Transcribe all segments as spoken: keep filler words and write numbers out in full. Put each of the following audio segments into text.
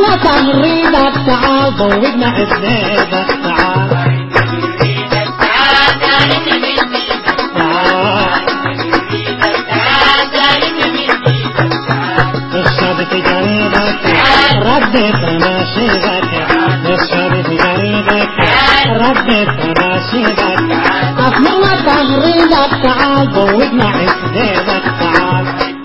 مرة تغريدك تعال ضوجنا عزيزك تعال اشرب في جريدك ردت رماشيدك اشرب في جريدك ردت رماشيدك مرة تغريدك تعال ضوجنا عزيزك تعال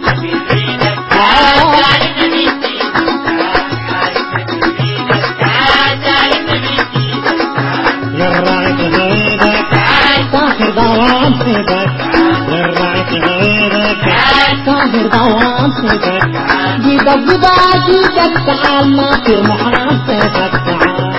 للرعي تغيرك تاخر دوام صيدك للرعي تغيرك تاخر دوام صيدك جيدك بدا جيدك تعال ناصر محاسبك تعال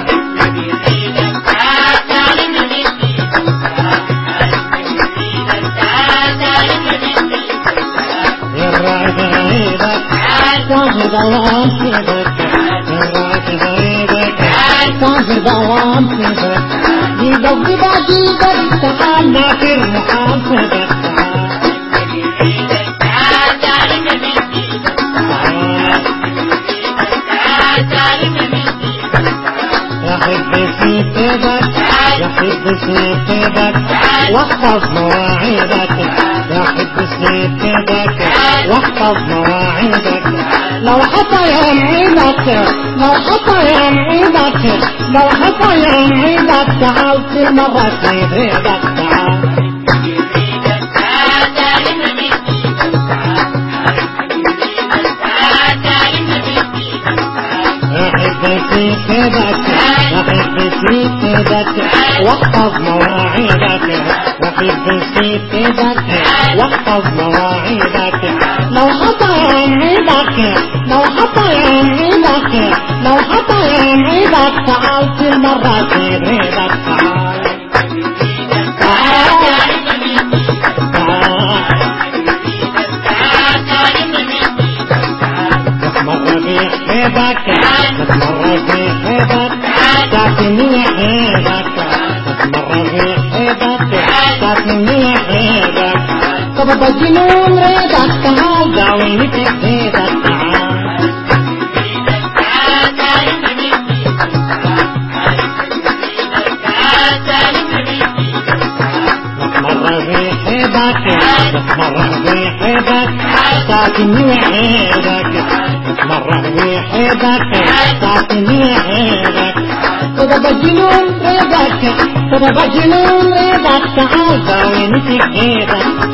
للرعي تغيرك تاخر دوام صيدك للرعي تغيرك تاخر دوام صيدك جيدك بدا جيدك تعال ناصر محاسبك يحب سيدك واحفظ مواعيدك يحب سيدك واحفظ مواعيدك لو حتى يمعيدك لو حتى يمعيدك لو حتى يمعيدك تعال في مرة سيدك تعال يحب سيدك يحب سيدك واحفظ مواعيدك يحب سيدك واحفظ مواعيدك لو حتى يمعيدك لو حتى يمعيدك لو حتى يمعيدك تعال في مرة سيدك تعال حيبك تتمرر في حيبك تعطيني حيبك تتمرر في حيبك تعطيني حيبك طب بجنون ريدك تعال دعويني في حيبك تعال تتمرر في حيبك تتمرر في حيبك تعطيني حيبك مرة بحيبك تعطيني حيبك كده بجنون ريدك كده بجنون ريدك تعال داويني في حيبك